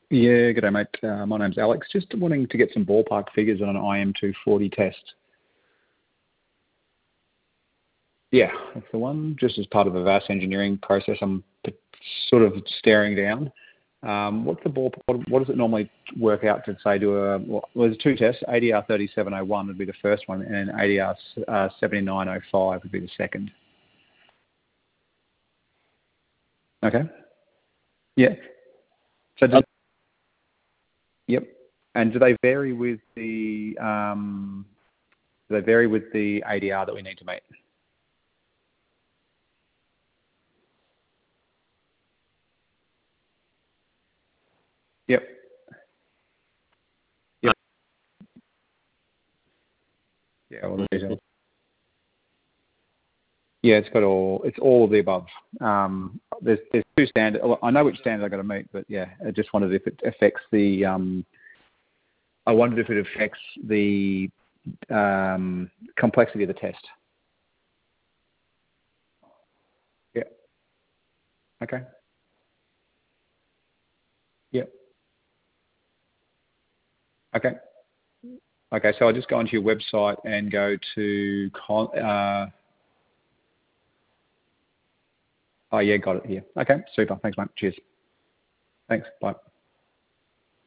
Yeah, good day, mate. My name's Alex. Just wanting to get some ballpark figures on an IM240 test. Yeah, that's the one. Just as part of the VAS engineering process, I'm sort of staring down. What's the ball? What does it normally work out to say to a? Well, there's two tests. ADR 3701 would be the first one, and ADR 7905 would be the second. Okay. Yeah. So yep. And do they vary with the ADR that we need to meet? Yep. Yep. Yeah, all the details. Yeah, it's all of the above. There's two standards. I know which standard I got to meet, but yeah, I just wondered if it affects the. I wondered if it affects the complexity of the test. Yeah. Okay. Yeah. Okay. Okay. So I just go onto your website and go to. Oh yeah, got it here. Okay, super. Thanks, mate. Cheers. Thanks. Bye.